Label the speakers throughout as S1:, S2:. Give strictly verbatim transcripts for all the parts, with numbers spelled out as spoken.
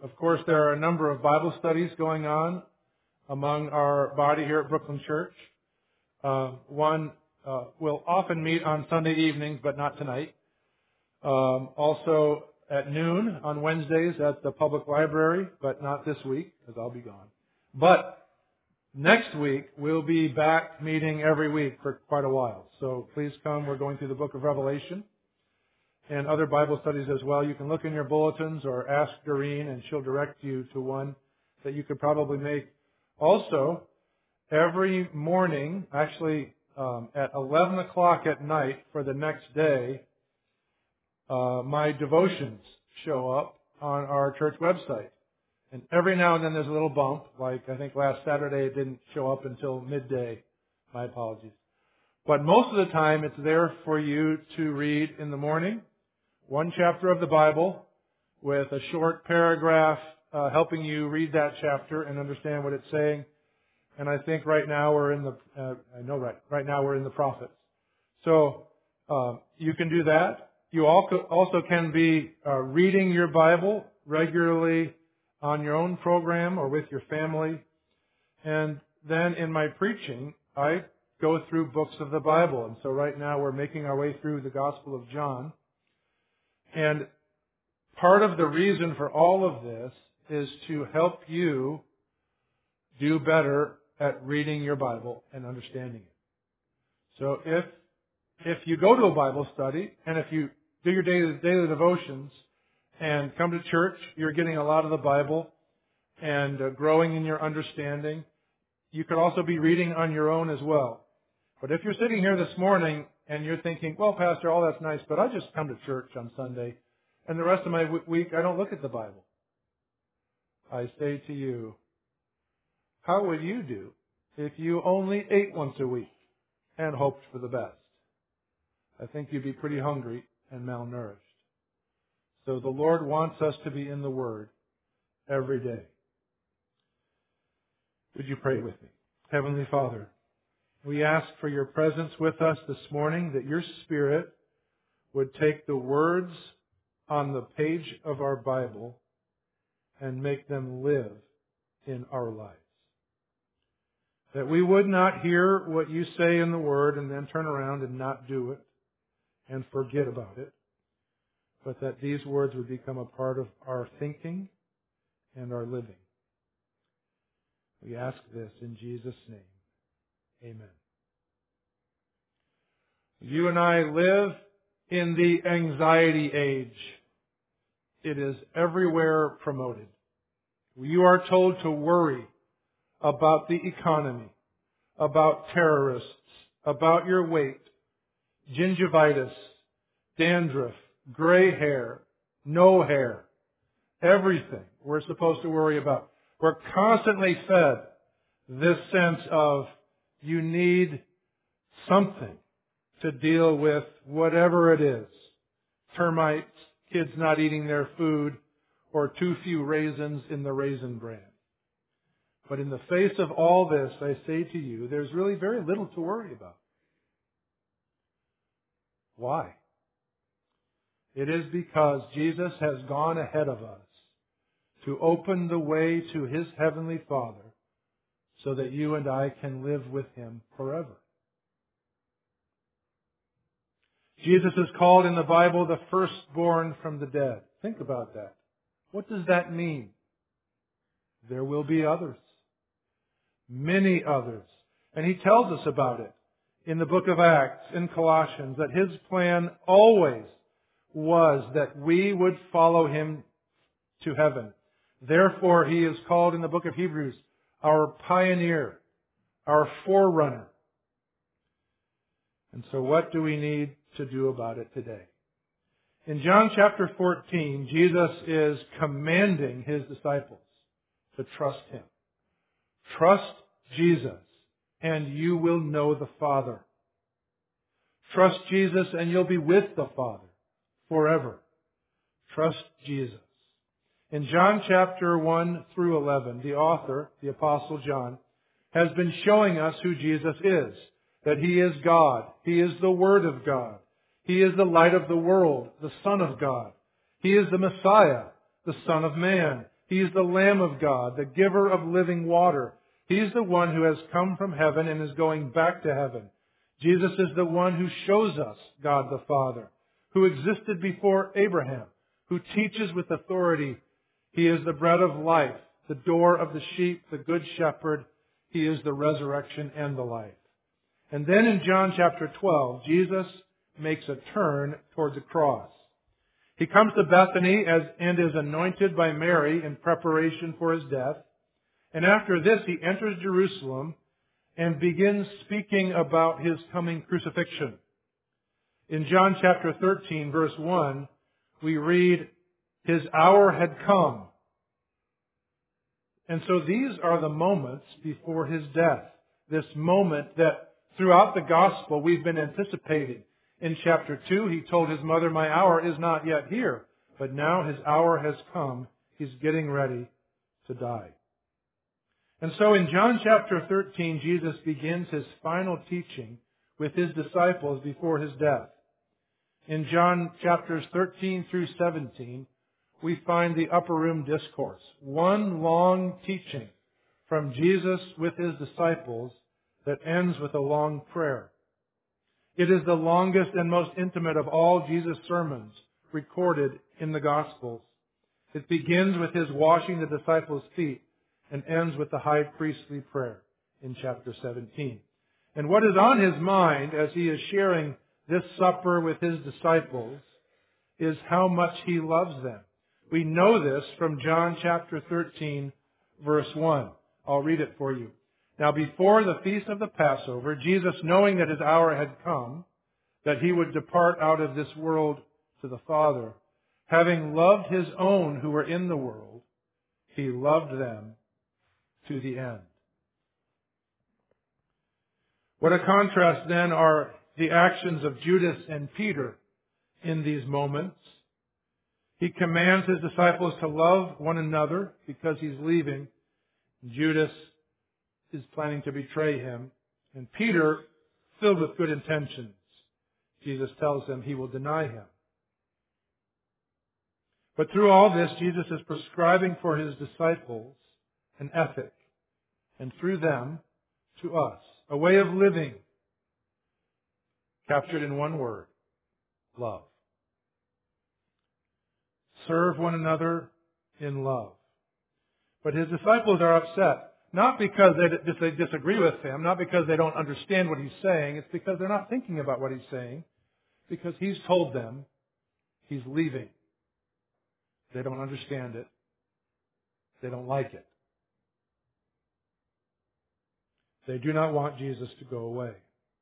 S1: Of course, there are a number of Bible studies going on among our body here at Brooklyn Church. Uh, one uh, will often meet on Sunday evenings, but not tonight. Um, also at noon on Wednesdays at the public library, but not this week, because I'll be gone. But next week, we'll be back meeting every week for quite a while. So please come. We're going through the book of Revelation and other Bible studies as well. You can look in your bulletins or ask Doreen, and she'll direct you to one that you could probably make. Also, every morning, actually um, at eleven o'clock at night for the next day, uh, my devotions show up on our church website. And every now and then there's a little bump, like I think last Saturday it didn't show up until midday. My apologies. But most of the time it's there for you to read in the morning, one chapter of the Bible with a short paragraph uh, helping you read that chapter and understand what it's saying. And I think right now we're in the, uh, I know right, right now we're in the prophets. So uh, you can do that. You also can be uh, reading your Bible regularly on your own program or with your family. And then in my preaching, I go through books of the Bible. And so right now we're making our way through the Gospel of John. And part of the reason for all of this is to help you do better at reading your Bible and understanding it. So if if you go to a Bible study and if you do your daily, daily devotions and come to church, you're getting a lot of the Bible and uh, growing in your understanding. You could also be reading on your own as well. But if you're sitting here this morning and you're thinking, well, Pastor, all that's nice, but I just come to church on Sunday and the rest of my w- week I don't look at the Bible. I say to you, how would you do if you only ate once a week and hoped for the best? I think you'd be pretty hungry and malnourished. So the Lord wants us to be in the Word every day. Would you pray with me? Heavenly Father, we ask for your presence with us this morning, that your Spirit would take the words on the page of our Bible and make them live in our lives. That we would not hear what you say in the Word and then turn around and not do it and forget about it, but that these words would become a part of our thinking and our living. We ask this in Jesus' name. Amen. You and I live in the anxiety age. It is everywhere promoted. You are told to worry about the economy, about terrorists, about your weight, gingivitis, dandruff, gray hair, no hair, everything we're supposed to worry about. We're constantly fed this sense of you need something to deal with whatever it is. Termites, kids not eating their food, or too few raisins in the Raisin Bran. But in the face of all this, I say to you, there's really very little to worry about. Why? It is because Jesus has gone ahead of us to open the way to His Heavenly Father so that you and I can live with Him forever. Jesus is called in the Bible the firstborn from the dead. Think about that. What does that mean? There will be others. Many others. And He tells us about it in the book of Acts, in Colossians, that His plan always was that we would follow Him to heaven. Therefore, He is called in the book of Hebrews our pioneer, our forerunner. And so what do we need to do about it today? In John chapter fourteen, Jesus is commanding His disciples to trust Him. Trust Jesus, and you will know the Father. Trust Jesus, and you'll be with the Father forever. Trust Jesus. In John chapter one through eleven, the author, the Apostle John, has been showing us who Jesus is. That He is God. He is the Word of God. He is the light of the world, the Son of God. He is the Messiah, the Son of Man. He's the Lamb of God, the giver of living water. He's the one who has come from heaven and is going back to heaven. Jesus is the one who shows us God the Father, who existed before Abraham, who teaches with authority. He is the bread of life, the door of the sheep, the good shepherd. He is the resurrection and the life. And then in John chapter twelve, Jesus makes a turn towards the cross. He comes to Bethany as, and is anointed by Mary in preparation for His death. And after this, He enters Jerusalem and begins speaking about His coming crucifixion. In John chapter thirteen, verse one, we read, His hour had come. And so these are the moments before His death. This moment that throughout the gospel we've been anticipating. In chapter two, He told His mother, my hour is not yet here. But now His hour has come. He's getting ready to die. And so in John chapter thirteen, Jesus begins His final teaching with His disciples before His death. In John chapters thirteen through seventeen, we find the upper room discourse. One long teaching from Jesus with His disciples that ends with a long prayer. It is the longest and most intimate of all Jesus' sermons recorded in the Gospels. It begins with His washing the disciples' feet and ends with the high priestly prayer in chapter seventeen. And what is on His mind as He is sharing this supper with His disciples is how much He loves them. We know this from John chapter thirteen, verse one. I'll read it for you. Now before the feast of the Passover, Jesus, knowing that His hour had come, that He would depart out of this world to the Father, having loved His own who were in the world, He loved them to the end. What a contrast then are the actions of Judas and Peter in these moments. He commands His disciples to love one another because He's leaving. Judas is planning to betray Him. And Peter, filled with good intentions, Jesus tells them He will deny Him. But through all this, Jesus is prescribing for His disciples an ethic, and through them, to us, a way of living captured in one word, love. Serve one another in love. But His disciples are upset. Not because they, they disagree with Him, not because they don't understand what He's saying. It's because they're not thinking about what He's saying. Because He's told them He's leaving. They don't understand it. They don't like it. They do not want Jesus to go away.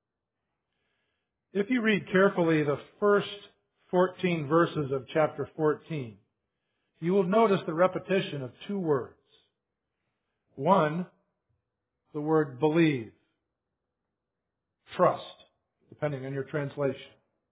S1: If you read carefully the first fourteen verses of chapter fourteen, you will notice the repetition of two words. One, the word believe, trust, depending on your translation.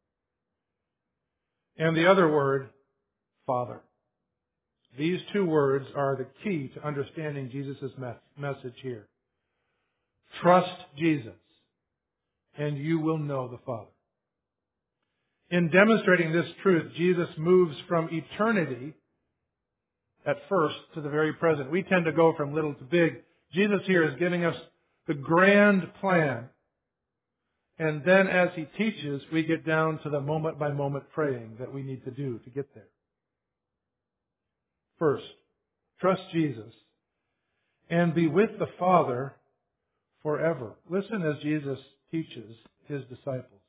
S1: And the other word, Father. These two words are the key to understanding Jesus' message here. Trust Jesus, and you will know the Father. In demonstrating this truth, Jesus moves from eternity at first to the very present. We tend to go from little to big. Jesus here is giving us the grand plan. And then as He teaches, we get down to the moment-by-moment praying that we need to do to get there. First, trust Jesus and be with the Father forever. Listen as Jesus teaches His disciples.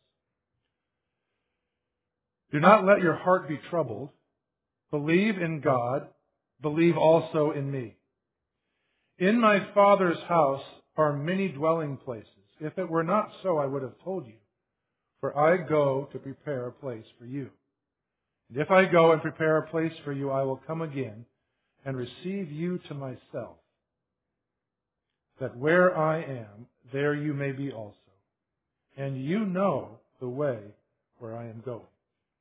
S1: Do not let your heart be troubled. Believe in God. Believe also in me. In my Father's house are many dwelling places. If it were not so, I would have told you. For I go to prepare a place for you. And if I go and prepare a place for you, I will come again and receive you to myself, that where I am, there you may be also. And you know the way where I am going.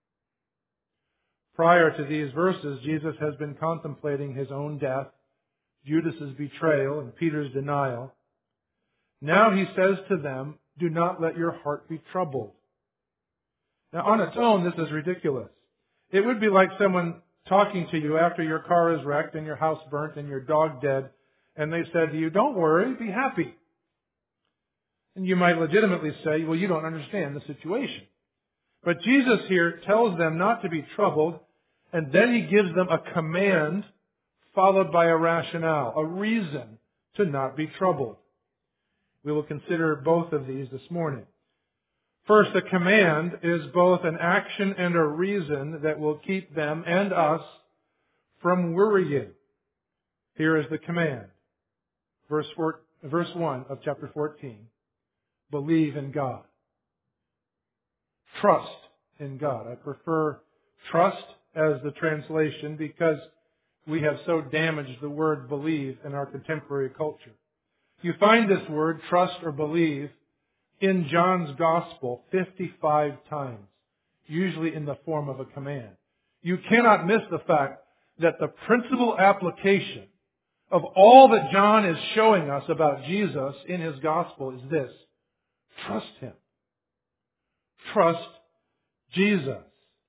S1: Prior to these verses, Jesus has been contemplating His own death, Judas' betrayal, and Peter's denial. Now He says to them, do not let your heart be troubled. Now on its own, this is ridiculous. It would be like someone talking to you after your car is wrecked and your house burnt and your dog dead, and they said to you, "Don't worry, be happy." And you might legitimately say, "Well, you don't understand the situation." But Jesus here tells them not to be troubled, and then He gives them a command followed by a rationale, a reason to not be troubled. We will consider both of these this morning. First, a command is both an action and a reason that will keep them and us from worrying. Here is the command. Verse four, verse one of chapter fourteen. Believe in God. Trust in God. I prefer trust as the translation because we have so damaged the word believe in our contemporary culture. You find this word, trust or believe, in John's Gospel fifty-five times, usually in the form of a command. You cannot miss the fact that the principal application of all that John is showing us about Jesus in his Gospel is this: trust Him. Trust Jesus.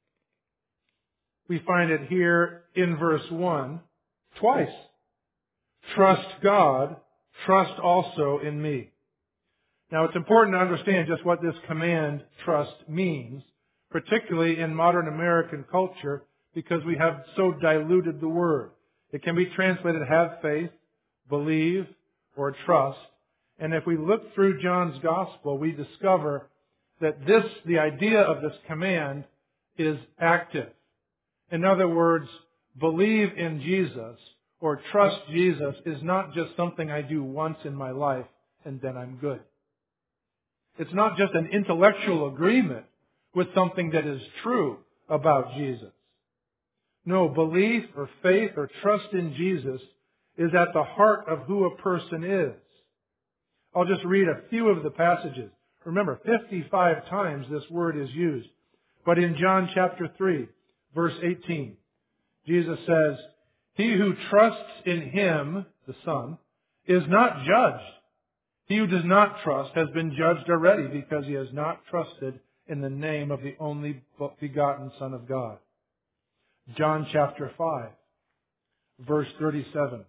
S1: We find it here in verse one twice. Trust God, trust also in me. Now it's important to understand just what this command, trust, means, particularly in modern American culture, because we have so diluted the word. It can be translated have faith, believe, or trust. And if we look through John's Gospel, we discover that this, the idea of this command, is active. In other words, believe in Jesus or trust Jesus is not just something I do once in my life and then I'm good. It's not just an intellectual agreement with something that is true about Jesus. No, belief or faith or trust in Jesus is at the heart of who a person is. I'll just read a few of the passages. Remember, fifty-five times this word is used. But in John chapter three, verse eighteen, Jesus says, "He who trusts in Him," the Son, "is not judged. He who does not trust has been judged already because he has not trusted in the name of the only begotten Son of God." John chapter five, verse thirty-seven.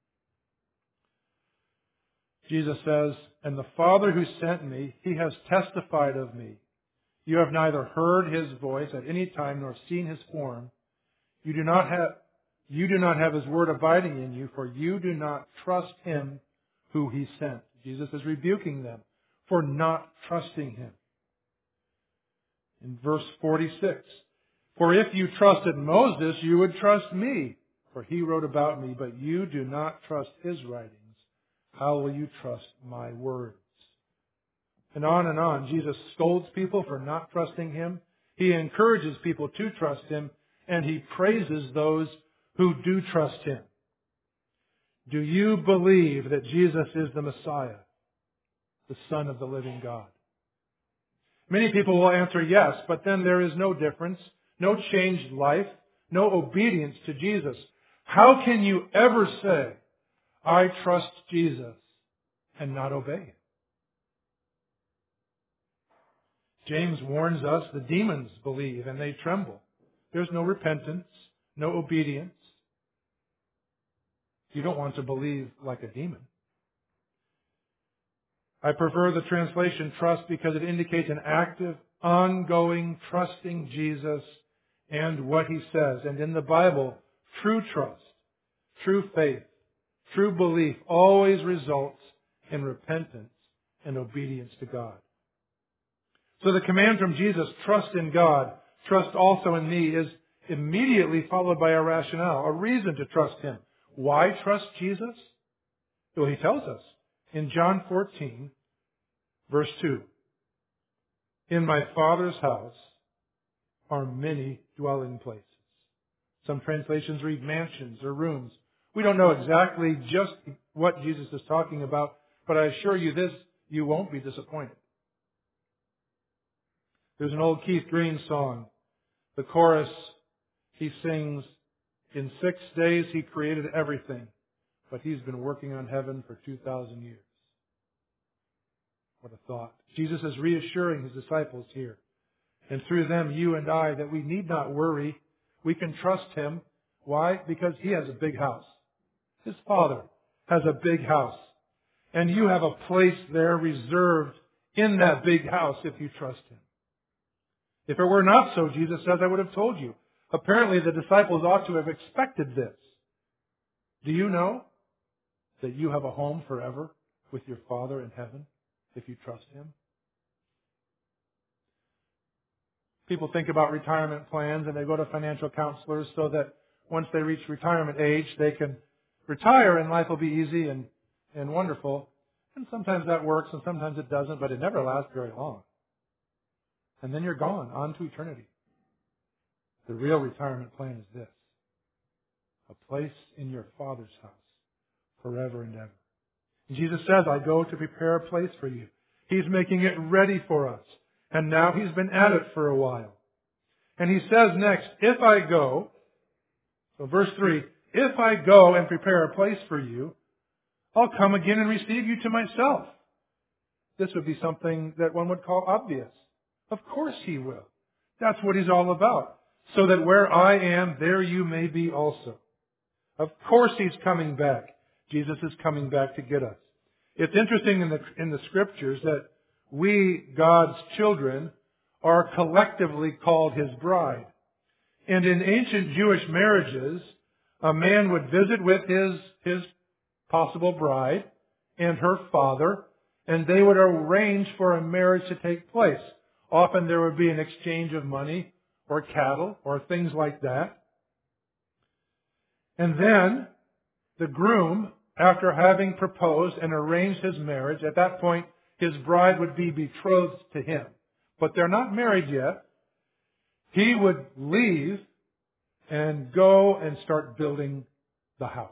S1: Jesus says, "And the Father who sent me, He has testified of me. You have neither heard His voice at any time nor seen His form. You do not have, you do not have His word abiding in you, for you do not trust Him who He sent." Jesus is rebuking them for not trusting Him. In verse forty-six, "For if you trusted Moses, you would trust me, for he wrote about me, but you do not trust his writings. How will you trust my words?" And on and on. Jesus scolds people for not trusting Him. He encourages people to trust Him, and He praises those who do trust Him. Do you believe that Jesus is the Messiah, the Son of the living God? Many people will answer yes, but then there is no difference, no changed life, no obedience to Jesus. How can you ever say, "I trust Jesus," and not obey Him? James warns us the demons believe and they tremble. There's no repentance, no obedience. You don't want to believe like a demon. I prefer the translation trust because it indicates an active, ongoing, trusting Jesus and what He says. And in the Bible, true trust, true faith, true belief always results in repentance and obedience to God. So the command from Jesus, trust in God, trust also in me, is immediately followed by a rationale, a reason to trust Him. Why trust Jesus? Well, He tells us in John fourteen, verse two, "In my Father's house are many dwelling places." Some translations read mansions or rooms. We don't know exactly just what Jesus is talking about, but I assure you this, you won't be disappointed. There's an old Keith Green song. The chorus, he sings, "In six days He created everything, but He's been working on heaven for two thousand years." What a thought. Jesus is reassuring His disciples here, and through them, you and I, that we need not worry. We can trust Him Why? Because he has a big house. His Father has a big house. And you have a place there reserved in that big house if you trust Him. If it were not so, Jesus says, I would have told you. Apparently the disciples ought to have expected this. Do you know that you have a home forever with your Father in heaven if you trust Him? People think about retirement plans and they go to financial counselors so that once they reach retirement age, they can retire and life will be easy and, and wonderful. And sometimes that works and sometimes it doesn't, but it never lasts very long. And then you're gone, on to eternity. The real retirement plan is this: a place in your Father's house forever and ever. And Jesus says, I go to prepare a place for you. He's making it ready for us. And now He's been at it for a while. And He says next, if I go, so verse three, if I go and prepare a place for you, I'll come again and receive you to myself. This would be something that one would call obvious. Of course He will. That's what He's all about. So that where I am, there you may be also. Of course He's coming back. Jesus is coming back to get us. It's interesting in the, in the Scriptures that we, God's children, are collectively called His bride. And in ancient Jewish marriages, a man would visit with his, his possible bride and her father, and they would arrange for a marriage to take place. Often there would be an exchange of money or cattle or things like that. And then the groom, after having proposed and arranged his marriage, at that point his bride would be betrothed to him. But they're not married yet. He would leave and go and start building the house.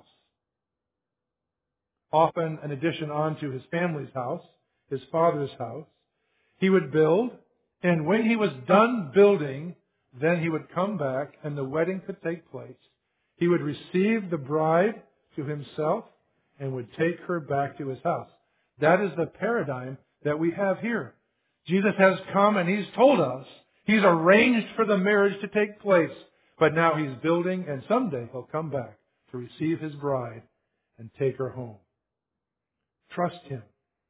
S1: Often an addition onto his family's house, his father's house. He would build, and when he was done building, then he would come back and the wedding could take place. He would receive the bride to himself and would take her back to his house. That is the paradigm that we have here. Jesus has come and He's told us He's arranged for the marriage to take place. But now He's building, and someday He'll come back to receive His bride and take her home. Trust Him.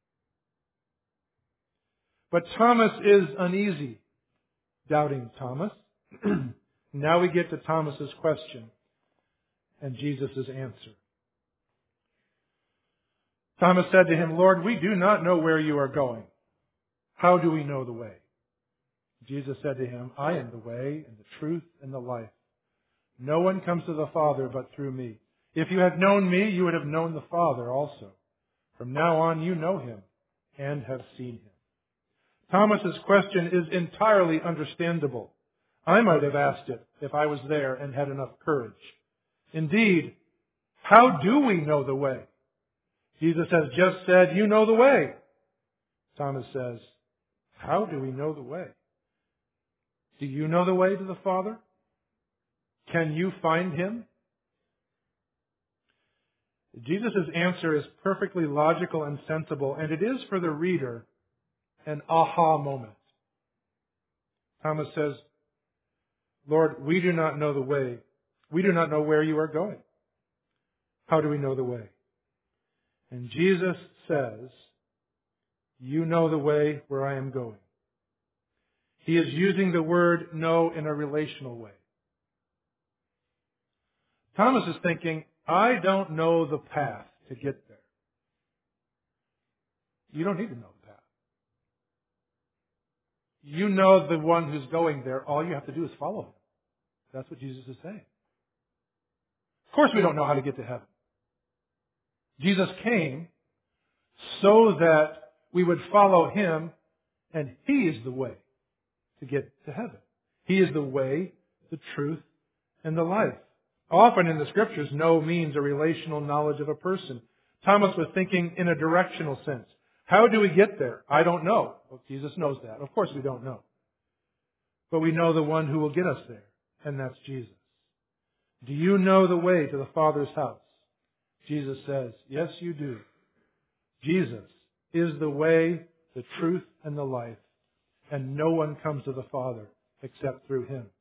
S1: But Thomas is uneasy. Doubting Thomas. Now we get to Thomas's question and Jesus' answer. Thomas said to Him, Lord, we do not know where you are going. How do we know the way? Jesus said to him, I am the way and the truth and the life. No one comes to the Father but through me. If you had known me, you would have known the Father also. From now on you know Him and have seen Him. Thomas's question is entirely understandable. I might have asked it if I was there and had enough courage. Indeed, how do we know the way? Jesus has just said, you know the way. Thomas says, how do we know the way? Do you know the way to the Father? Can you find Him? Jesus' answer is perfectly logical and sensible, and it is for the reader an aha moment. Thomas says, Lord, we do not know the way. We do not know where you are going. How do we know the way? And Jesus says, you know the way where I am going. He is using the word know in a relational way. Thomas is thinking, I don't know the path to get there. You don't need to know the path. You know the one who's going there. All you have to do is follow Him. That's what Jesus is saying. Of course we don't know how to get to heaven. Jesus came so that we would follow Him, and He is the way to get to heaven. He is the way, the truth, and the life. Often in the Scriptures, know means a relational knowledge of a person. Thomas was thinking in a directional sense. How do we get there? I don't know. Well, Jesus knows that. Of course we don't know. But we know the one who will get us there, and that's Jesus. Do you know the way to the Father's house? Jesus says, yes, you do. Jesus is the way, the truth, and the life, and no one comes to the Father except through Him.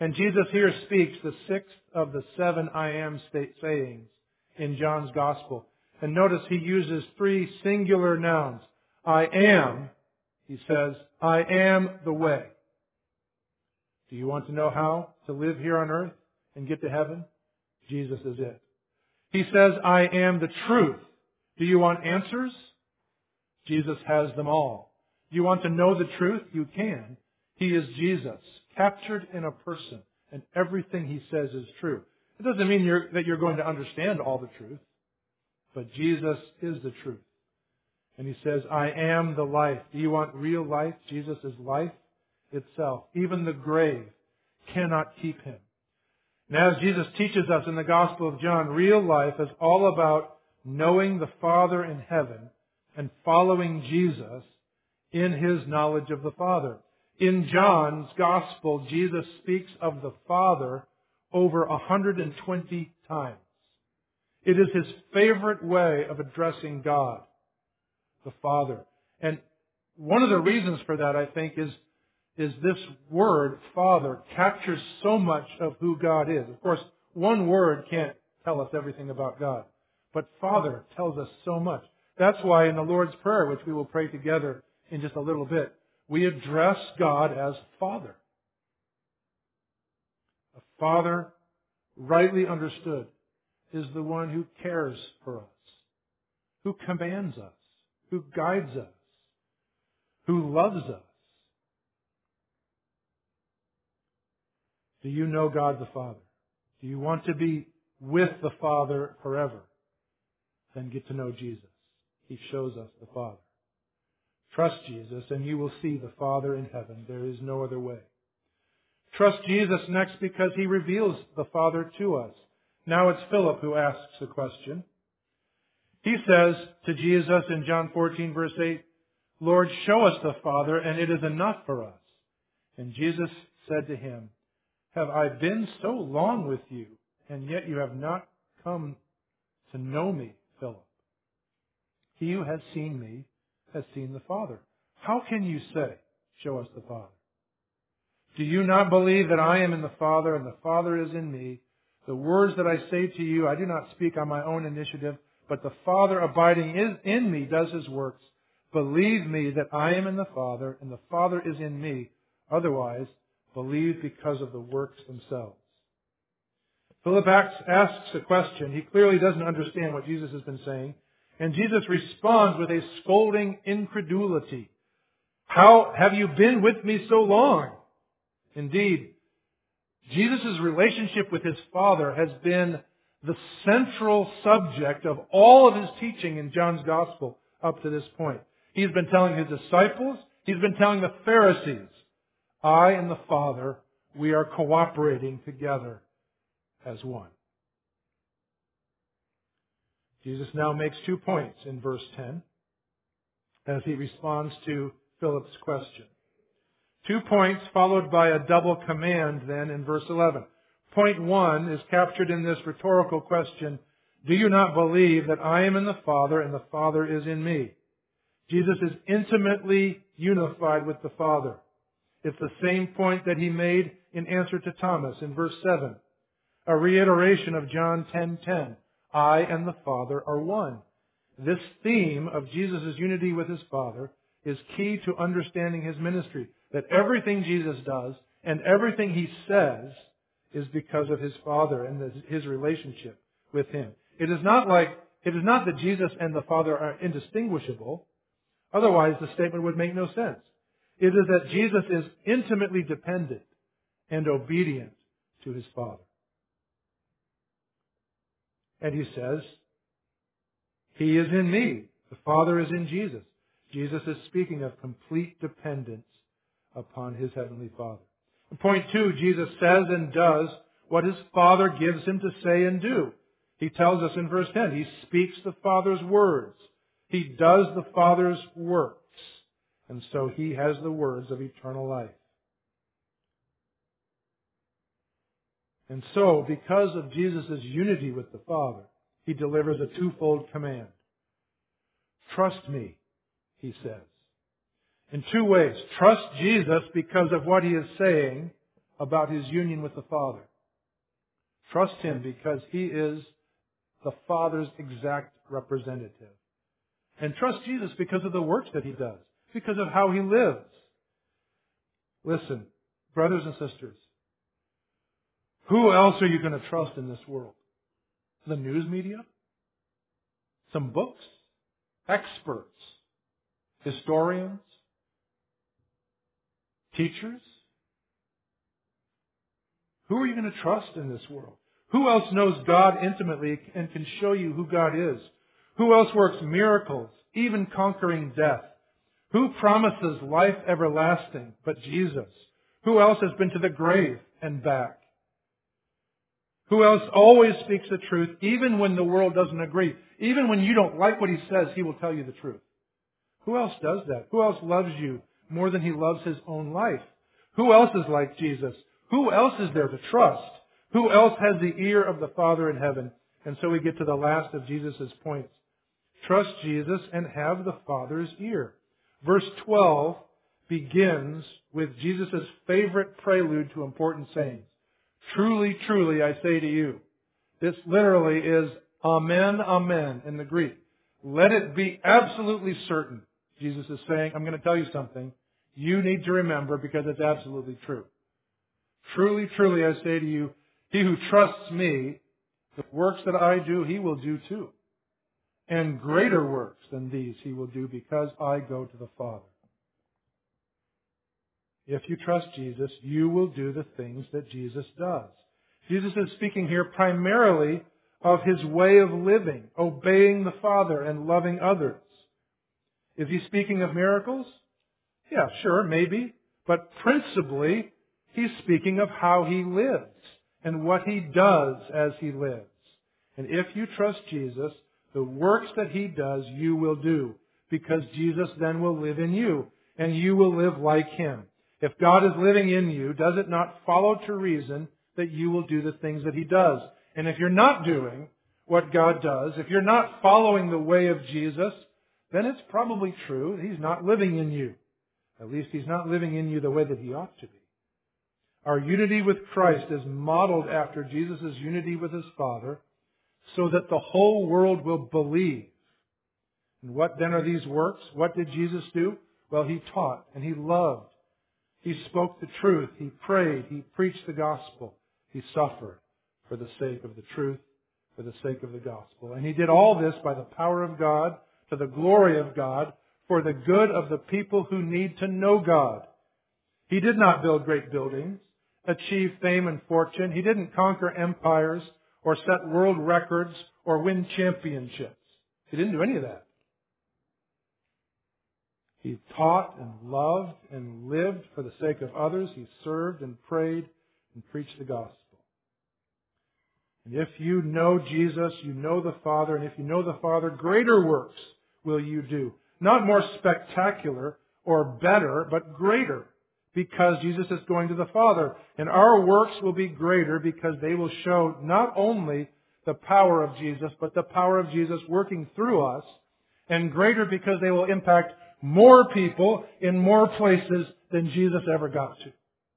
S1: And Jesus here speaks the sixth of the seven I am state sayings in John's Gospel. And notice he uses three singular nouns. I am, he says, I am the way. Do you want to know how to live here on earth and get to heaven? Jesus is it. He says, I am the truth. Do you want answers? Jesus has them all. Do you want to know the truth? You can. He is Jesus, captured in a person, and everything He says is true. It doesn't mean you're, that you're going to understand all the truth, but Jesus is the truth. And He says, I am the life. Do you want real life? Jesus is life itself. Even the grave cannot keep Him. And as Jesus teaches us in the Gospel of John, real life is all about knowing the Father in heaven and following Jesus in His knowledge of the Father. In John's Gospel, Jesus speaks of the Father over one hundred twenty times. It is His favorite way of addressing God, the Father. And one of the reasons for that, I think, is, is this word, Father, captures so much of who God is. Of course, one word can't tell us everything about God, but Father tells us so much. That's why in the Lord's Prayer, which we will pray together in just a little bit, we address God as Father. A Father, rightly understood, is the one who cares for us, who commands us, who guides us, who loves us. Do you know God the Father? Do you want to be with the Father forever? Then get to know Jesus. He shows us the Father. Trust Jesus and you will see the Father in heaven. There is no other way. Trust Jesus next because He reveals the Father to us. Now it's Philip who asks a question. He says to Jesus in John fourteen verse eight, Lord, show us the Father and it is enough for us. And Jesus said to him, have I been so long with you and yet you have not come to know me, Philip? He who has seen me has seen the Father. How can you say, show us the Father? Do you not believe that I am in the Father and the Father is in me? The words that I say to you, I do not speak on my own initiative, but the Father abiding is in me does His works. Believe me that I am in the Father and the Father is in me. Otherwise, believe because of the works themselves. Philip asks a question. He clearly doesn't understand what Jesus has been saying. And Jesus responds with a scolding incredulity. How have you been with me so long? Indeed, Jesus' relationship with His Father has been the central subject of all of His teaching in John's Gospel up to this point. He's been telling His disciples, He's been telling the Pharisees, I and the Father, we are cooperating together as one. Jesus now makes two points in verse ten as He responds to Philip's question. Two points followed by a double command then in verse eleven. Point one is captured in this rhetorical question, do you not believe that I am in the Father and the Father is in me? Jesus is intimately unified with the Father. It's the same point that He made in answer to Thomas in verse seven. A reiteration of John ten ten. I and the Father are one. This theme of Jesus' unity with His Father is key to understanding His ministry. That everything Jesus does and everything He says is because of His Father and His relationship with Him. It is not like, it is not that Jesus and the Father are indistinguishable. Otherwise, the statement would make no sense. It is that Jesus is intimately dependent and obedient to His Father. And He says, He is in me. The Father is in Jesus. Jesus is speaking of complete dependence upon His Heavenly Father. And point two, Jesus says and does what His Father gives Him to say and do. He tells us in verse ten, He speaks the Father's words. He does the Father's works. And so He has the words of eternal life. And so, because of Jesus' unity with the Father, He delivers a twofold command. Trust me, He says. In two ways. Trust Jesus because of what He is saying about His union with the Father. Trust Him because He is the Father's exact representative. And trust Jesus because of the works that He does, because of how He lives. Listen, brothers and sisters, who else are you going to trust in this world? The news media? Some books? Experts? Historians? Teachers? Who are you going to trust in this world? Who else knows God intimately and can show you who God is? Who else works miracles, even conquering death? Who promises life everlasting but Jesus? Who else has been to the grave and back? Who else always speaks the truth even when the world doesn't agree? Even when you don't like what He says, He will tell you the truth. Who else does that? Who else loves you more than He loves His own life? Who else is like Jesus? Who else is there to trust? Who else has the ear of the Father in heaven? And so we get to the last of Jesus' points. Trust Jesus and have the Father's ear. Verse twelve begins with Jesus' favorite prelude to important sayings. Truly, truly, I say to you. This literally is amen, amen in the Greek. Let it be absolutely certain. Jesus is saying, I'm going to tell you something you need to remember because it's absolutely true. Truly, truly, I say to you, he who trusts me, the works that I do, he will do too. And greater works than these he will do because I go to the Father. If you trust Jesus, you will do the things that Jesus does. Jesus is speaking here primarily of His way of living, obeying the Father and loving others. Is He speaking of miracles? Yeah, sure, maybe. But principally, He's speaking of how He lives and what He does as He lives. And if you trust Jesus, the works that He does, you will do. Because Jesus then will live in you. And you will live like Him. If God is living in you, does it not follow to reason that you will do the things that He does? And if you're not doing what God does, if you're not following the way of Jesus, then it's probably true that He's not living in you. At least He's not living in you the way that He ought to be. Our unity with Christ is modeled after Jesus' unity with His Father, so that the whole world will believe. And what then are these works? What did Jesus do? Well, He taught and He loved. He spoke the truth. He prayed. He preached the gospel. He suffered for the sake of the truth, for the sake of the gospel. And He did all this by the power of God, to the glory of God, for the good of the people who need to know God. He did not build great buildings, achieve fame and fortune. He didn't conquer empires or set world records or win championships. He didn't do any of that. He taught and loved and lived for the sake of others. He served and prayed and preached the gospel. And if you know Jesus, you know the Father, and if you know the Father, greater works will you do. Not more spectacular or better, but greater, because Jesus is going to the Father. And our works will be greater because they will show not only the power of Jesus, but the power of Jesus working through us, and greater because they will impact more people in more places than Jesus ever got to.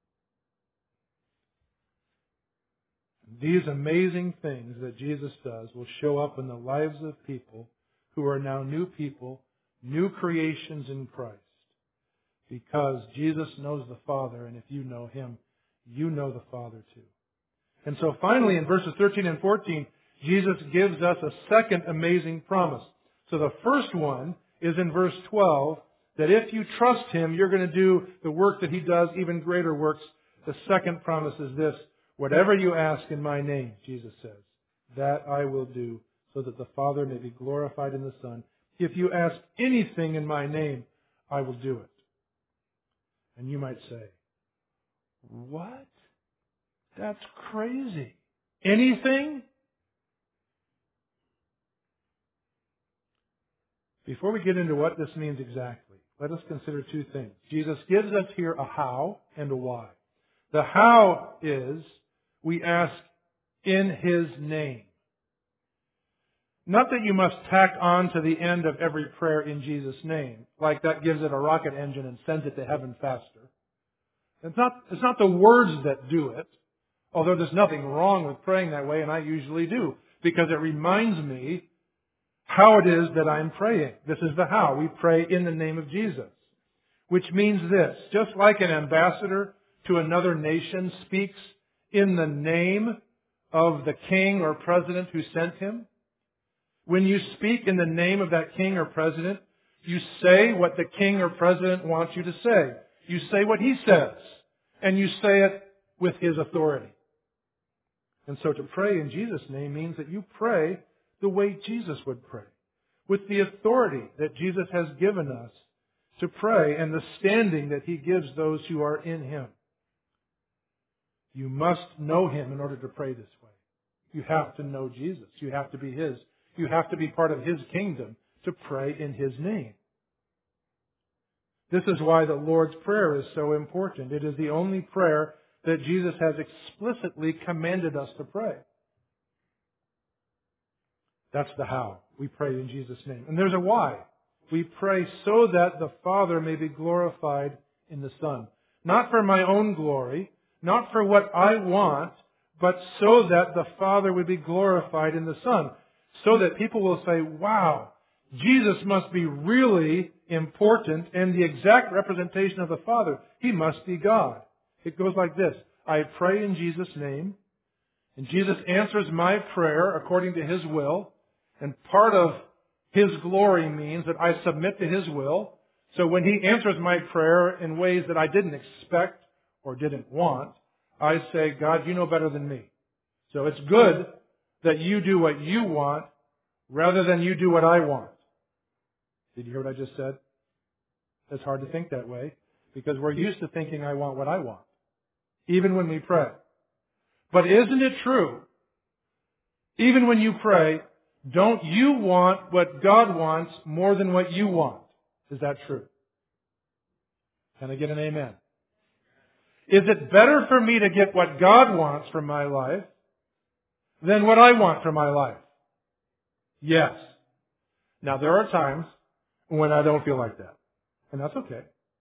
S1: These amazing things that Jesus does will show up in the lives of people who are now new people, new creations in Christ. Because Jesus knows the Father, and if you know Him, you know the Father too. And so finally in verses thirteen and fourteen, Jesus gives us a second amazing promise. So the first one is in verse twelve, that if you trust Him, you're going to do the work that He does, even greater works. The second promise is this: whatever you ask in my name, Jesus says, that I will do, so that the Father may be glorified in the Son. If you ask anything in my name, I will do it. And you might say, what? That's crazy. Anything? Before we get into what this means exactly, let us consider two things. Jesus gives us here a how and a why. The how is we ask in His name. Not that you must tack on to the end of every prayer in Jesus' name, like that gives it a rocket engine and sends it to heaven faster. It's not, it's not the words that do it, although there's nothing wrong with praying that way, and I usually do, because it reminds me how it is that I'm praying. This is the how. We pray in the name of Jesus. Which means this, just like an ambassador to another nation speaks in the name of the king or president who sent him, when you speak in the name of that king or president, you say what the king or president wants you to say. You say what he says, and you say it with his authority. And so to pray in Jesus' name means that you pray the way Jesus would pray, with the authority that Jesus has given us to pray and the standing that He gives those who are in Him. You must know Him in order to pray this way. You have to know Jesus. You have to be His. You have to be part of His kingdom to pray in His name. This is why the Lord's Prayer is so important. It is the only prayer that Jesus has explicitly commanded us to pray. That's the how. We pray in Jesus' name. And there's a why. We pray so that the Father may be glorified in the Son. Not for my own glory, not for what I want, but so that the Father would be glorified in the Son. So that people will say, wow, Jesus must be really important and the exact representation of the Father. He must be God. It goes like this. I pray in Jesus' name, and Jesus answers my prayer according to His will, and part of His glory means that I submit to His will. So when He answers my prayer in ways that I didn't expect or didn't want, I say, God, you know better than me. So it's good that you do what you want rather than you do what I want. Did you hear what I just said? It's hard to think that way because we're used to thinking I want what I want, even when we pray. But isn't it true? Even when you pray, don't you want what God wants more than what you want? Is that true? Can I get an amen? Is it better for me to get what God wants from my life than what I want from my life? Yes. Now there are times when I don't feel like that. And that's okay.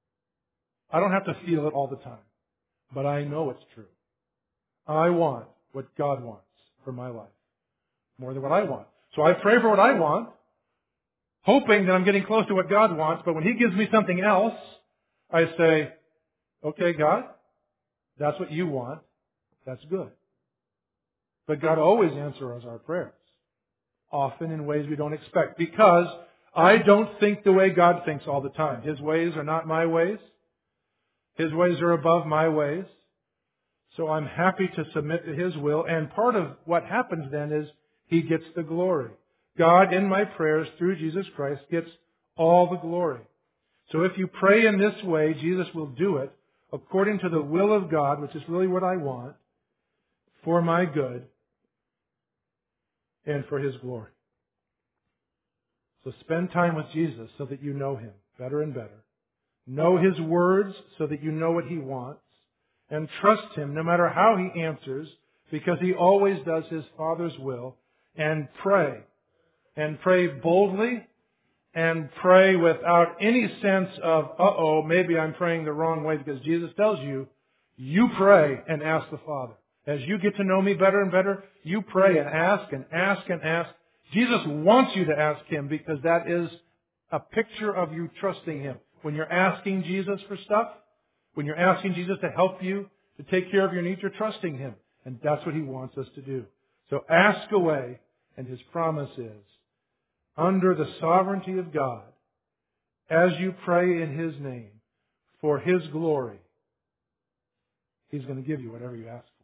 S1: I don't have to feel it all the time. But I know it's true. I want what God wants for my life more than what I want. So I pray for what I want, hoping that I'm getting close to what God wants, but when He gives me something else, I say, okay, God, that's what you want. That's good. But God always answers our prayers, often in ways we don't expect, because I don't think the way God thinks all the time. His ways are not my ways. His ways are above my ways. So I'm happy to submit to His will, and part of what happens then is He gets the glory. God, in my prayers through Jesus Christ, gets all the glory. So if you pray in this way, Jesus will do it according to the will of God, which is really what I want, for my good and for His glory. So spend time with Jesus so that you know Him better and better. Know His words so that you know what He wants. And trust Him no matter how He answers, because He always does His Father's will. And pray. And pray boldly. And pray without any sense of, uh-oh, maybe I'm praying the wrong way, because Jesus tells you, you pray and ask the Father. As you get to know me better and better, you pray and ask and ask and ask. Jesus wants you to ask Him because that is a picture of you trusting Him. When you're asking Jesus for stuff, when you're asking Jesus to help you, to take care of your needs, you're trusting Him. And that's what He wants us to do. So ask away, and His promise is, under the sovereignty of God, as you pray in His name, for His glory, He's going to give you whatever you ask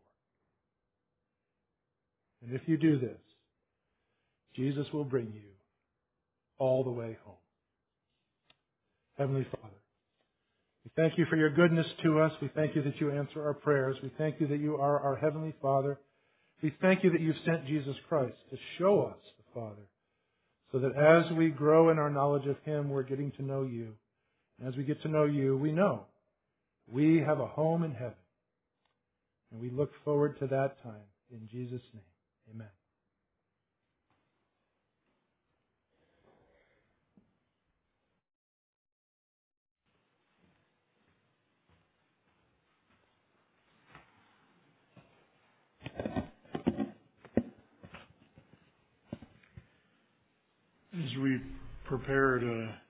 S1: for. And if you do this, Jesus will bring you all the way home. Heavenly Father, we thank You for Your goodness to us. We thank You that You answer our prayers. We thank You that You are our Heavenly Father. We thank You that You've sent Jesus Christ to show us the Father, so that as we grow in our knowledge of Him, we're getting to know You. And as we get to know You, we know we have a home in heaven. And we look forward to that time. In Jesus' name, amen.
S2: as we prepare to